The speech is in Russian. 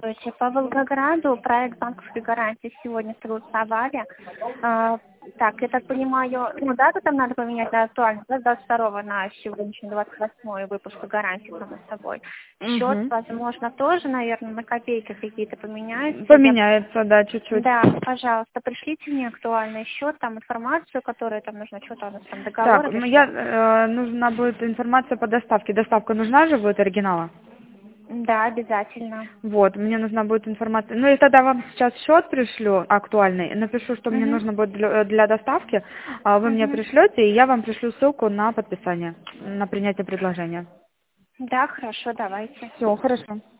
Здравствуйте. По Волгограду проект банковской гарантии сегодня согласовали. Так, я так понимаю, ну дату там надо поменять на актуальность, да, с 22 на сегодняшний 28 выпуска гарантии, само собой. Счет, Угу. возможно, тоже, наверное, на копейки какие-то поменяются. Поменяется, да, чуть-чуть. Да, пожалуйста, пришлите мне актуальный счет, там информацию, которая там нужна, что-то у нас там договор Так, или ну что. нужна будет информация по доставке. Доставка нужна же будет оригинала? Да, обязательно. Вот, мне нужна будет информация. Ну и тогда вам сейчас счет пришлю актуальный, напишу, что мне Угу. нужно будет для доставки, вы мне Угу. пришлете, и я вам пришлю ссылку на подписание, на принятие предложения. Да, хорошо, давайте. Все, хорошо.